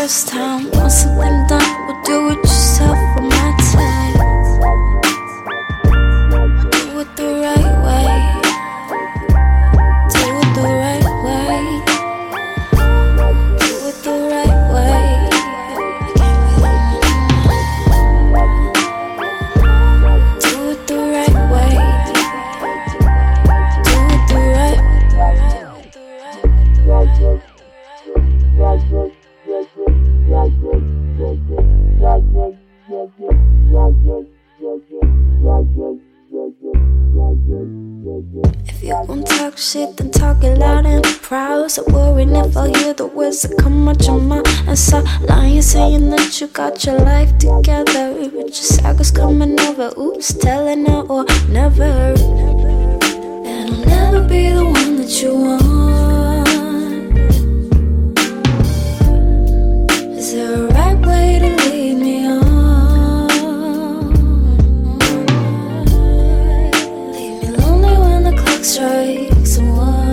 first time. Want something done, we'll do it yourself for my time. Do it the right way. Do it the right way. Do it the right way. Do it the right way. Do it the right way. If you gon' talk shit, then talk it loud and proud. So worried if I'll hear the words that come out your mouth. And stop lying, saying that you got your life together. But your cycle's coming over. Oops, telling her or never. And I'll never be the one that you want. Is there a right way to lead me on? Leave me lonely when the clock strikes one.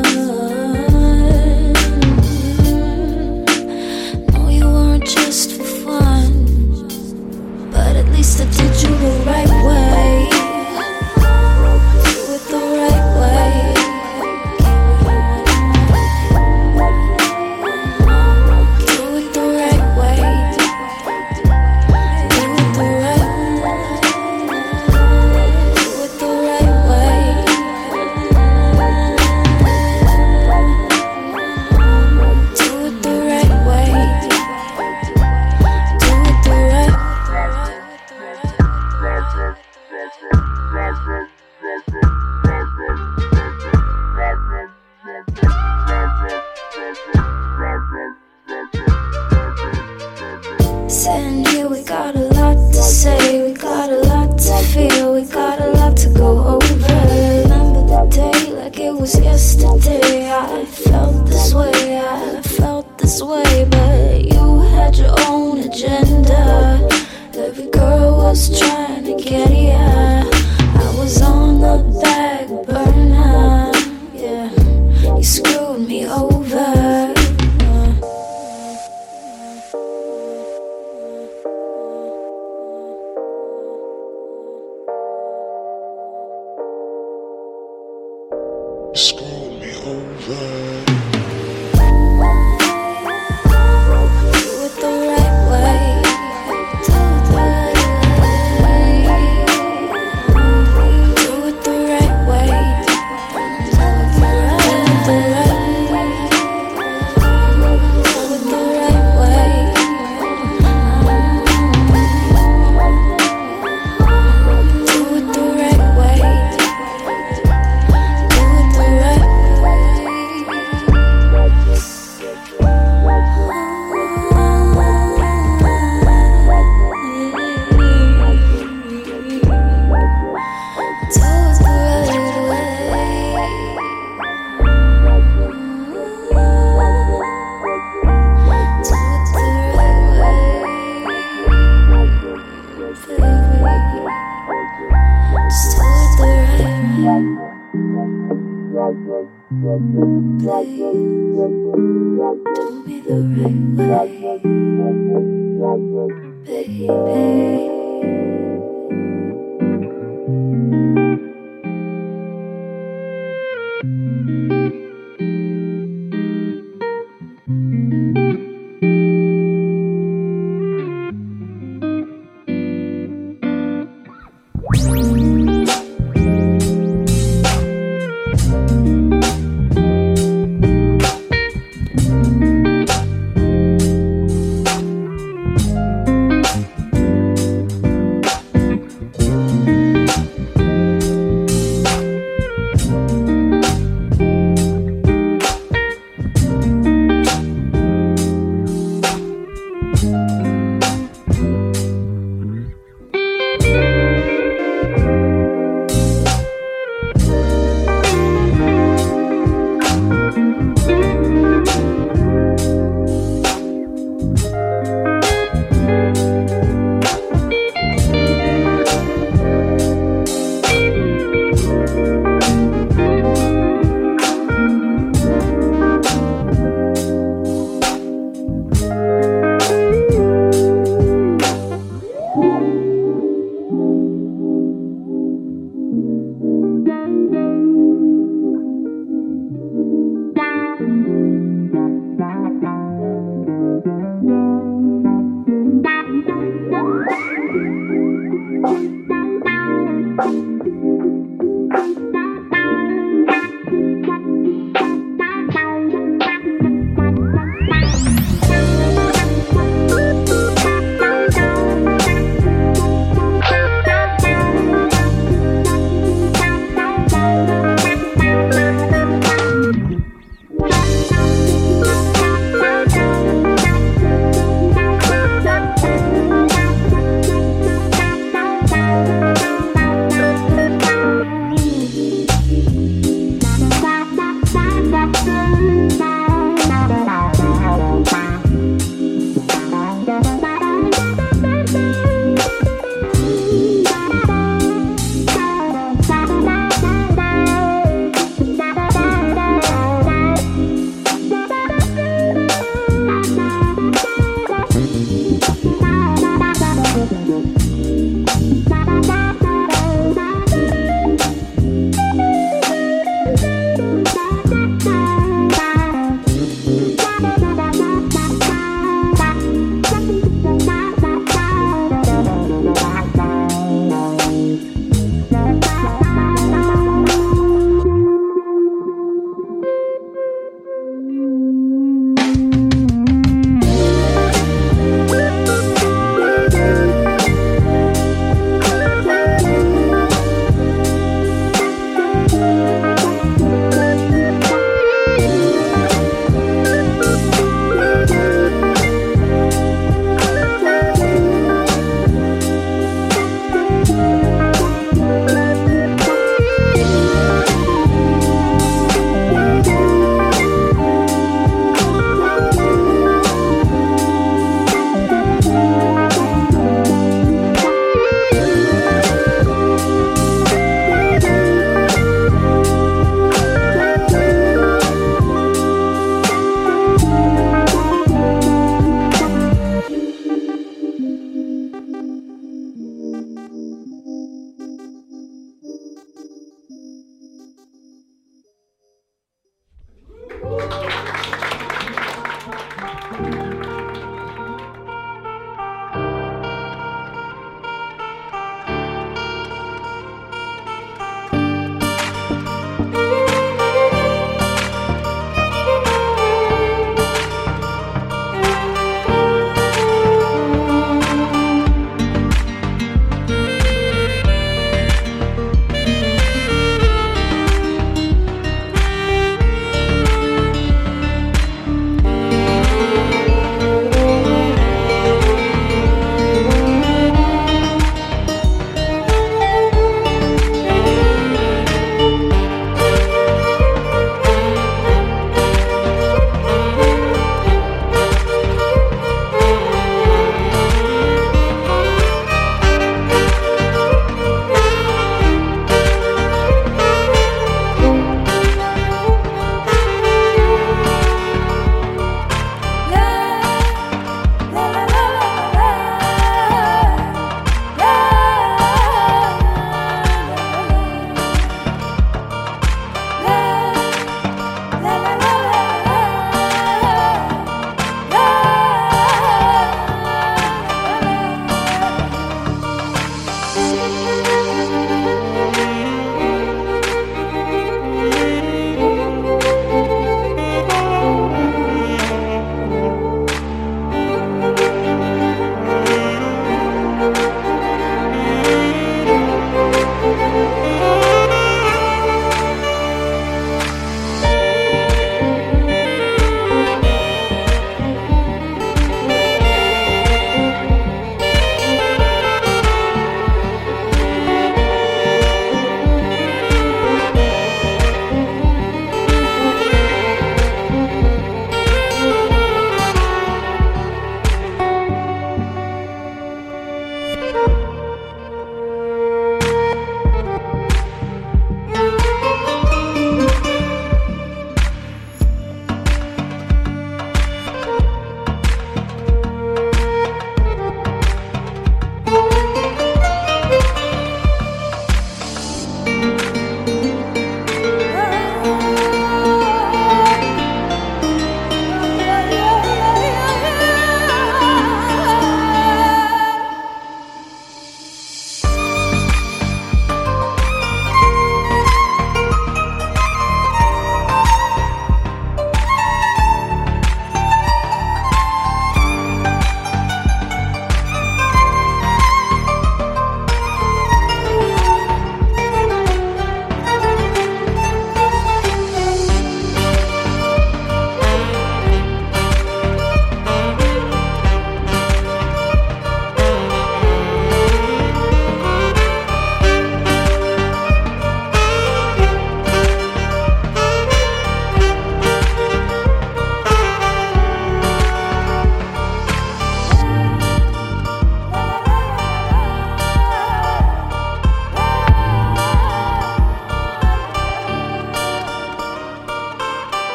No, you weren't just for fun, but at least I did you the right way. Do it the right way. Do it the right way. Do it the right. Do it the right way. Do it the right way. Do it the right. Sitting here, we got a lot to say, we got a lot to feel, we got a lot to go over. Remember the day like it was yesterday. I felt this way, I felt this way, but you had your own agenda. Every girl was trying to get ya. I was on the back burner. Yeah, you screwed me over. Screw me over. Do it the right way. Do it the right way. Do it the right way. Do it the right way. Do it the right way. Do it the right do me the right way, baby.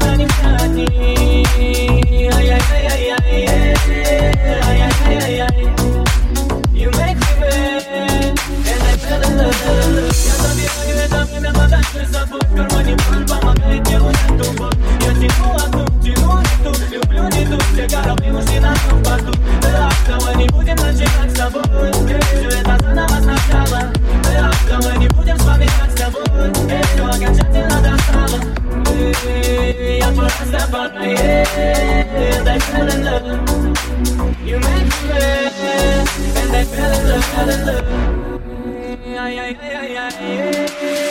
останемся одни. You make me bad, and I fell in love. Я забираю это время подальше с собой. В кармане боль помогает мне унять ту боль. Я тяну одну, тяну не ту. Люблю не ту, все корабли ушли на том борту. Давай не будем начинать с тобой. Все это заново сначала. Давай не будем вспоминать с тобой. Все окончательно достало. Я просто поднаюсь, and I fell in love. You make me mad, and I fell in love, fell in love. Ay, ay, ay, ay, ay.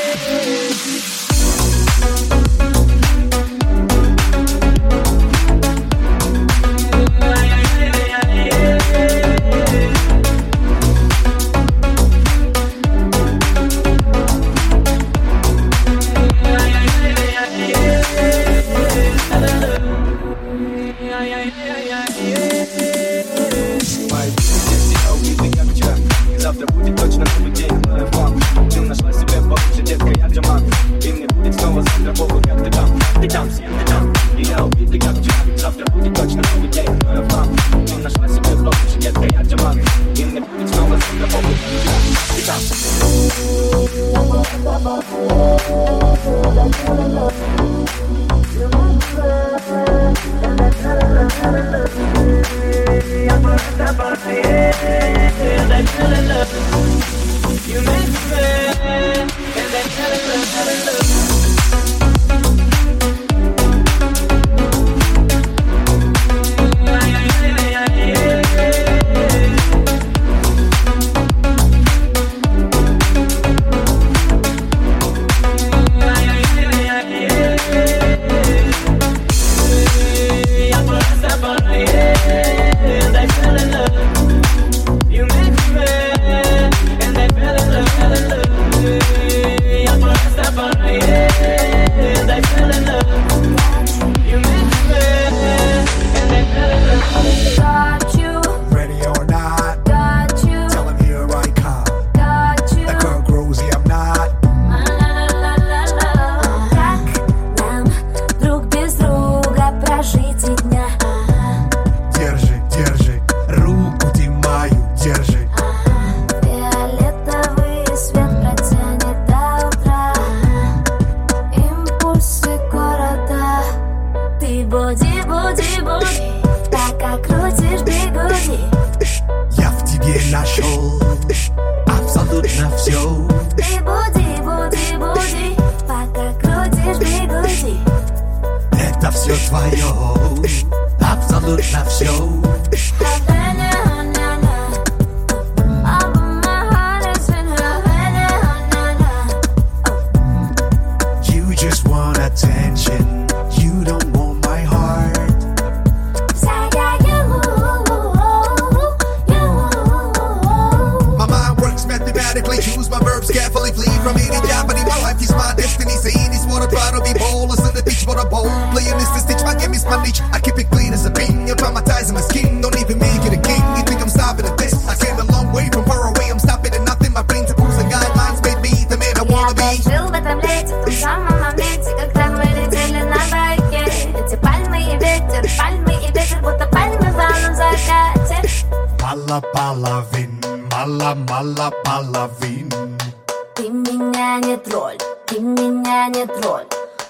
Завтра будет точно новый день, новый план. Ты нашла себе получше, детка, я Джаман. И мне будет снова завтра похуй, как ты там, всем ты там. И я убитый, как вчера. Завтра будет точно новый день, новый план. Ты нашла себе получше, детка, я Джаман. И мне будет снова завтра похуй, как ты там. Я просто поднаюсь, and I fell in love. You make me mad, and I fell in love, fell in love. Мало половин. Ты меня не тролль, ты меня не тролль.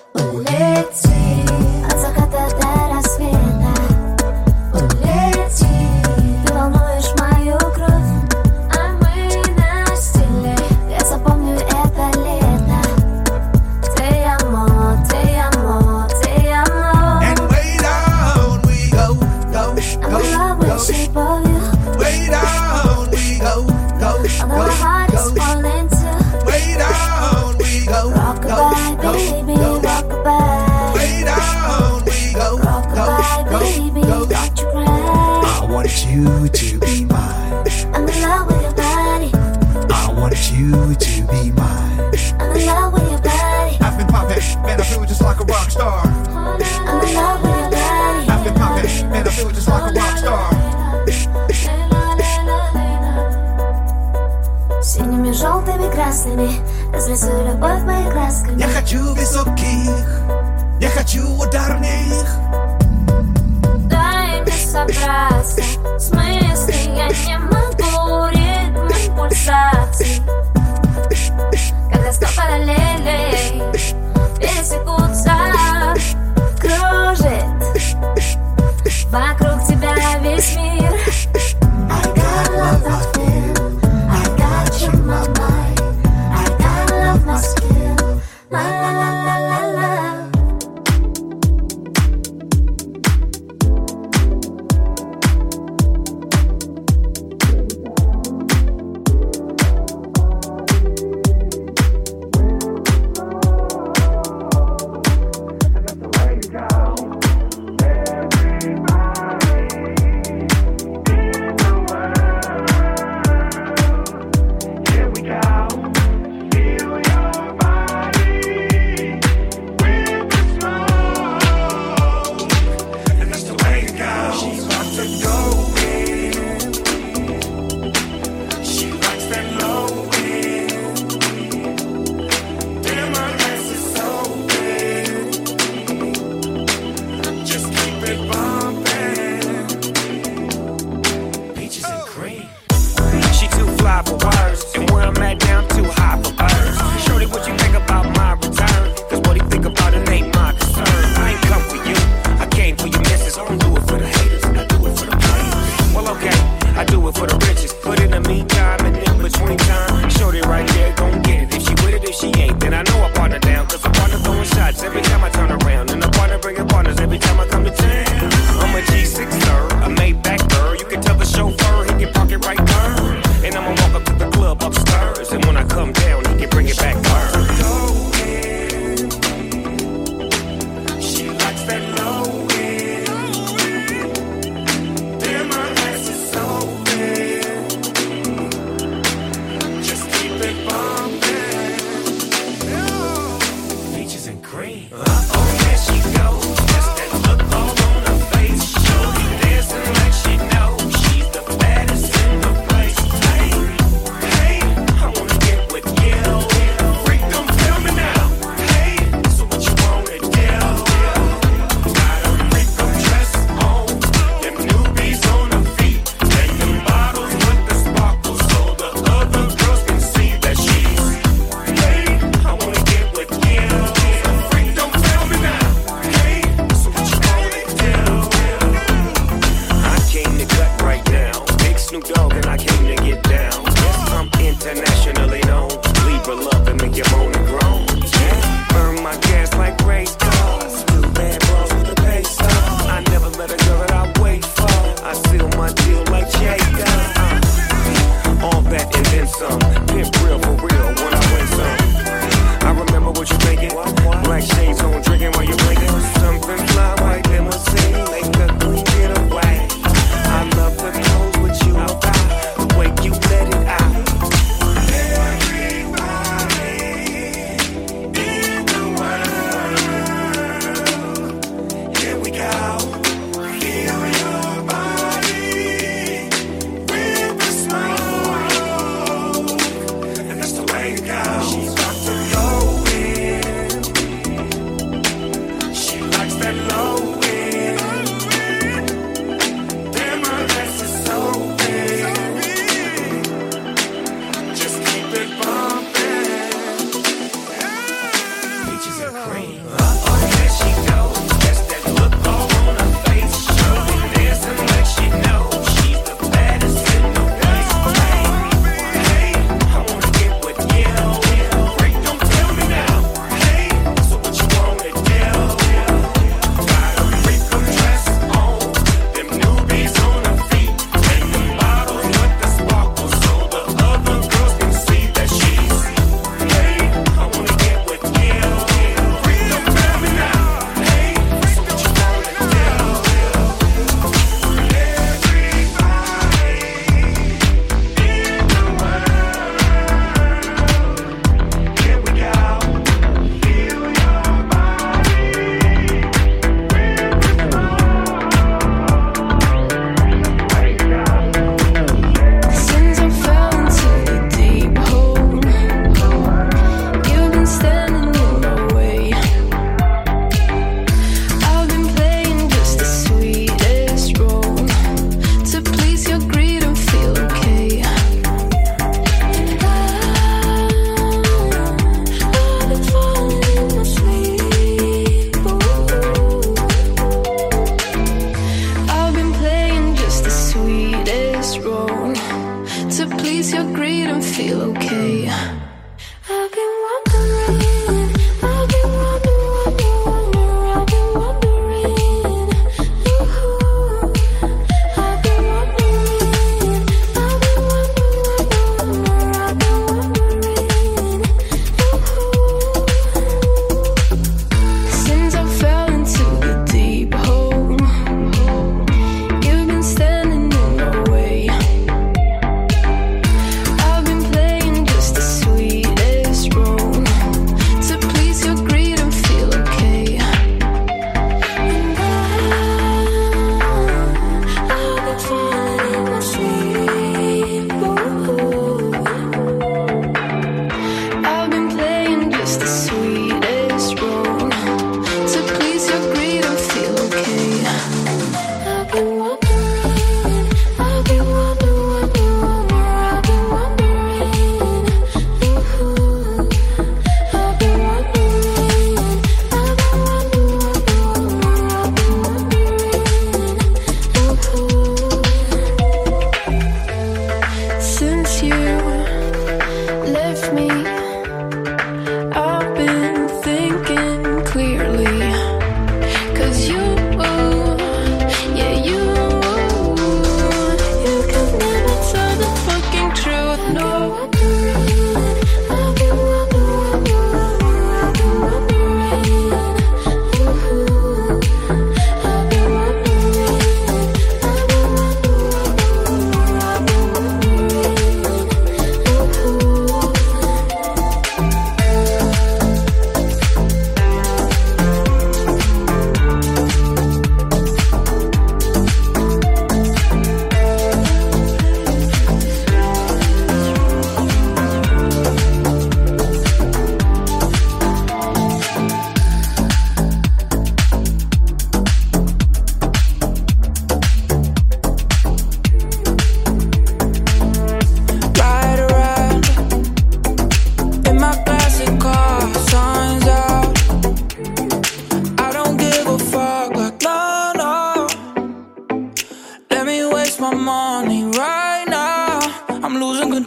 Улети от заката до рассвета. Улети, ты волнуешь мою кровь. А мы на стиле, я запомню это лето. Te amo, te amo, te amo. And way down we go, go, I'm go, in love with the shape of you. way down we go, go, Although my heart is go, falling too. way down we go, Rockabye, baby, rockabye. way down we go, Rockabye, baby, don't you cry. I want you to be mine. I'm in love with your body. I want you to be mine. I'm in love with your body. I've been poppin', man, I feel just like a rock star. I'm in love with your body. I've been poppin', man, I feel just like a rock star. Синими, желтыми, красными разрисуй любовь моими красками. Я хочу высоких, я хочу ударных. Дай мне собраться с мыслей, я не могу ритм пульсаций. Когда 100 параллелей пересекутся, кружит вокруг тебя весь мир. I got love I feel, I got you in my mind, I got love my skill, la la la la la la.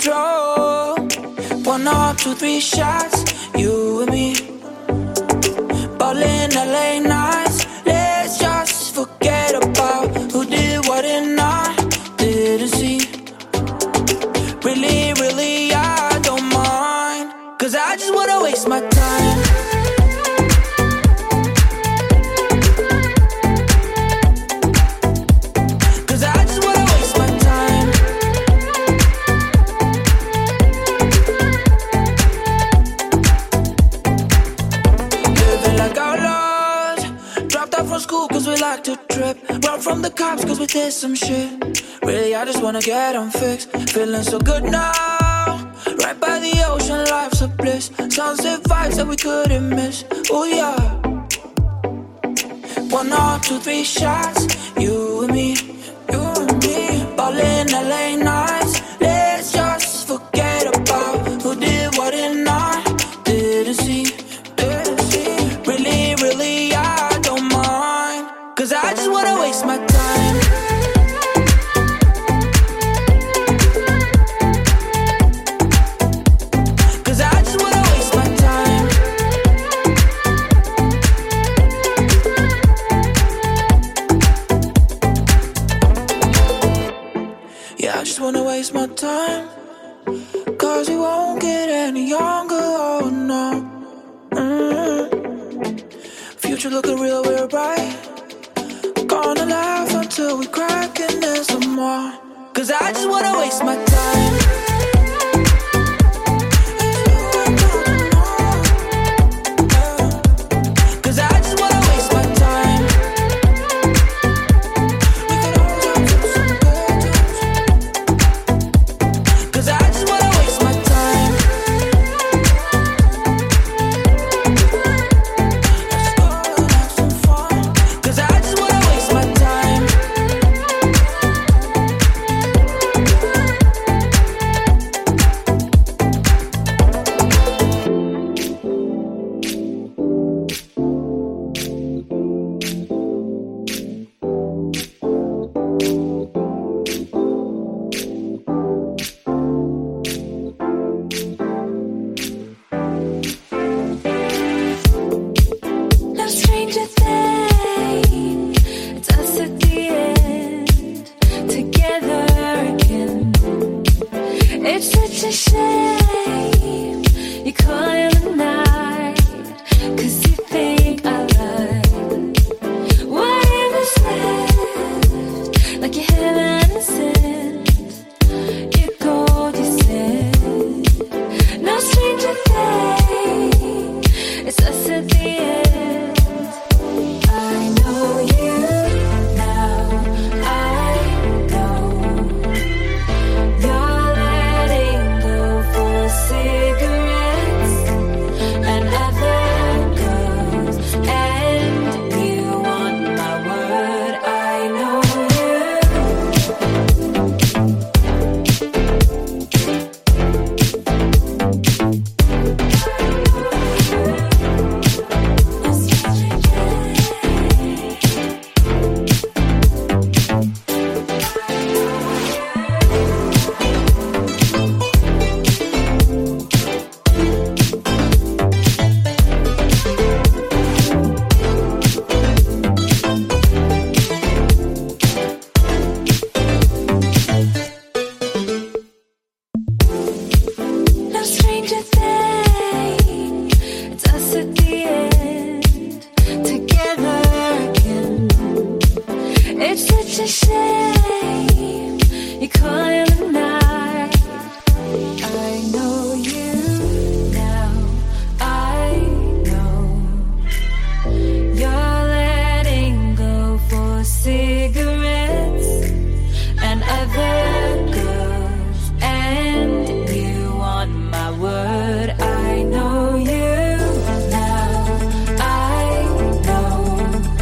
control. 1 or 2, 3 shots, you and me. Ballin' LA nights. Let's just forget about who did what and I didn't see. Really, really, I don't mind, 'cause I just wanna waste my time. To trip, run from the cops 'cause we did some shit. Really, I just wanna get them fixed. Feeling so good now, right by the ocean, life's a bliss. Sunset vibes that we couldn't miss. Oh yeah. 1 or 2, 3 shots, you and me, you and me. Ballin' LA nights. Let's just forget about who did what and I didn't see. Really, really, I don't mind, 'cause I just wanna waste my time. Wanna waste my time, 'cause we won't get any younger, oh no. Future looking real, real bright. Gonna laugh until we crack and then some more, 'cause I just wanna waste my time.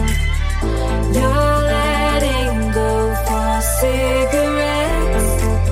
Cigarettes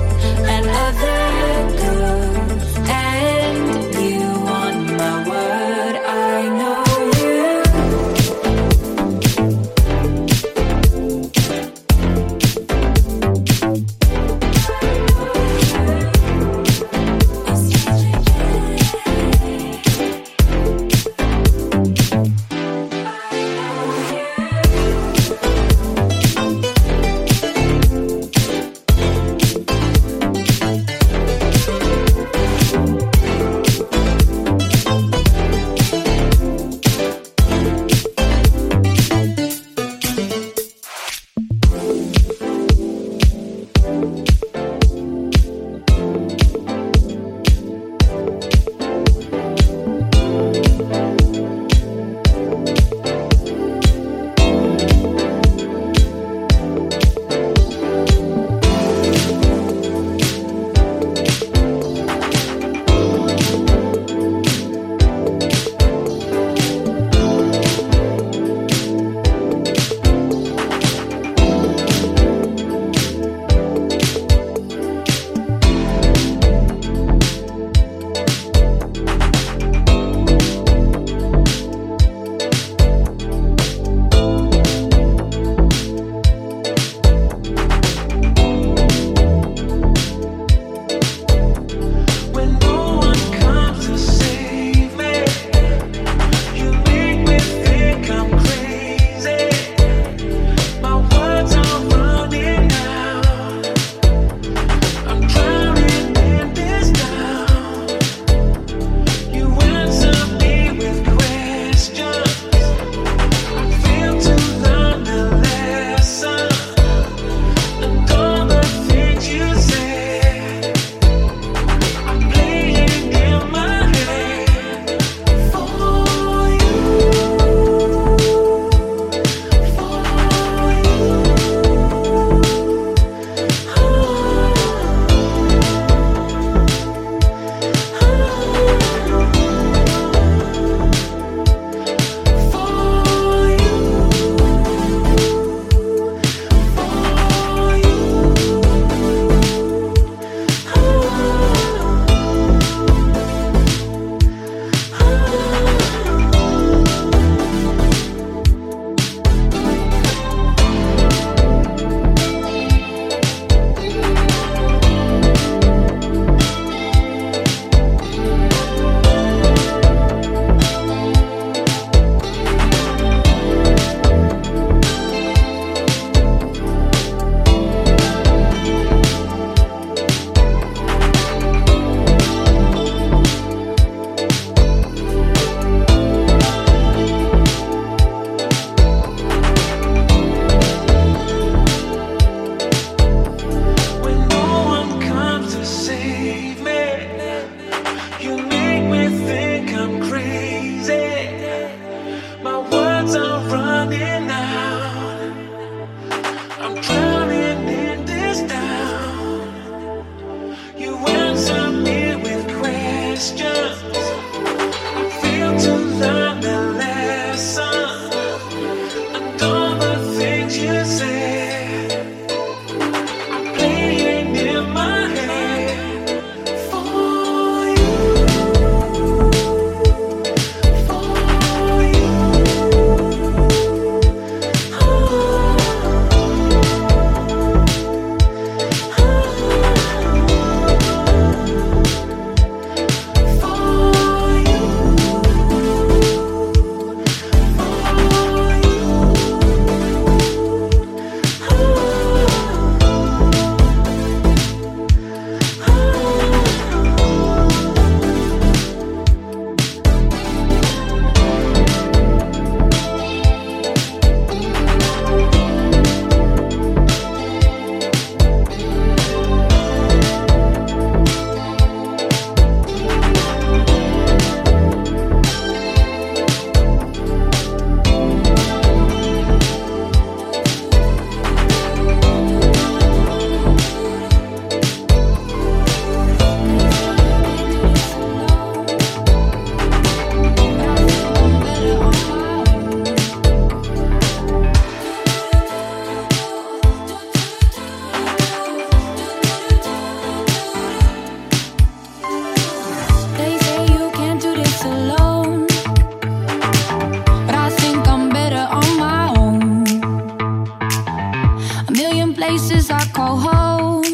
places I call home,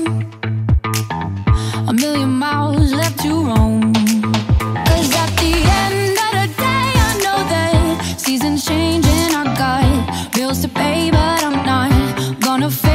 a million miles left to roam. 'Cause at the end of the day, I know that seasons change and I got bills to pay, but I'm not gonna